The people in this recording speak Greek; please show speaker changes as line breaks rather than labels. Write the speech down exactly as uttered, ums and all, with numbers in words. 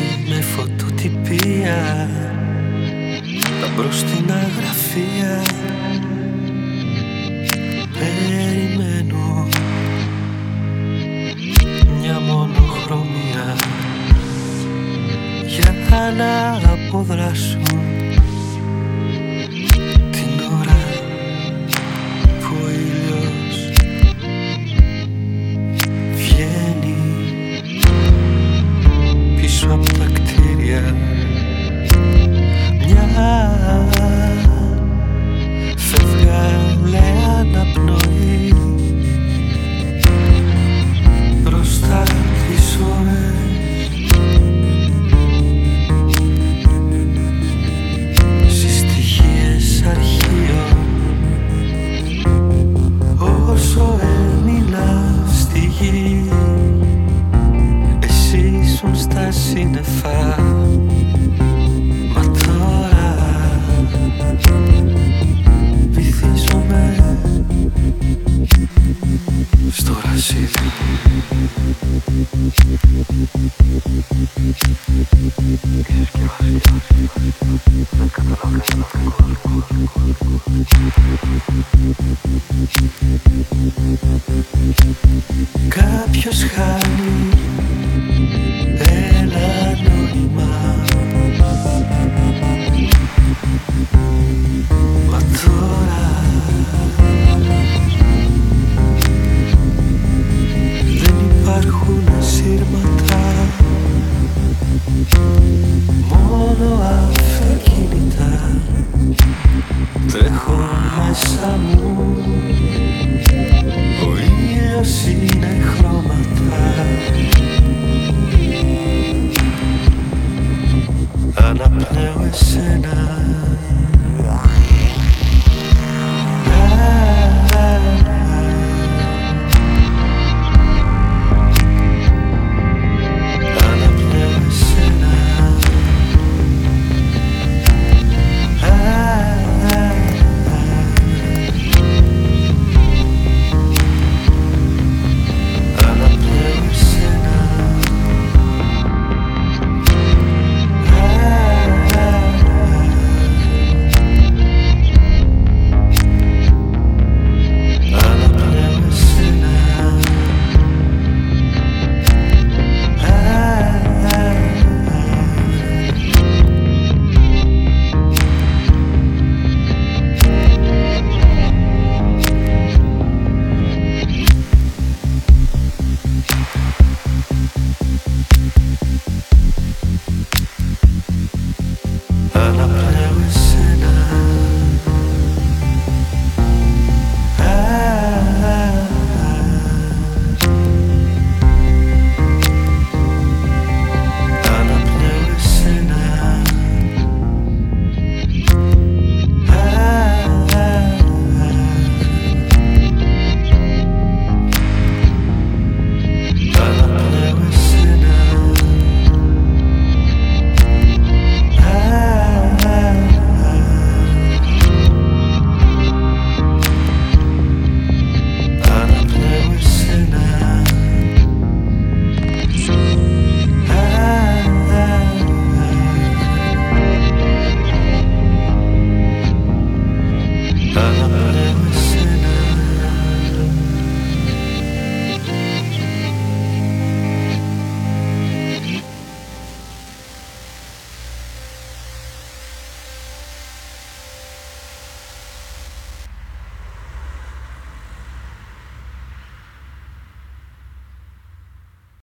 με φωτοτυπία τα μπροστινά γραφεία. Περιμένω μια μονοχρωμία για να αποδράσουν την ώρα που ο ήλιος βγαίνει πίσω από τα κτίρια. Μια φευγάλε αναπνοή μπροστά τις ώρες, συστοιχίες αρχείων. Όσο έμεινα στη γη, εσύ ήσουν στα σύννεφα. Μα τώρα βυθίζομαι στο ρασίδι. Κάποιος χάνει ένα νόημα, μα τώρα δεν υπάρχουν σύρματα, μόνο αυτοκίνητα τρέχουν μέσα μου. Ο ήλιος είναι χρώματα, αναπνέω εσένα. Anaplew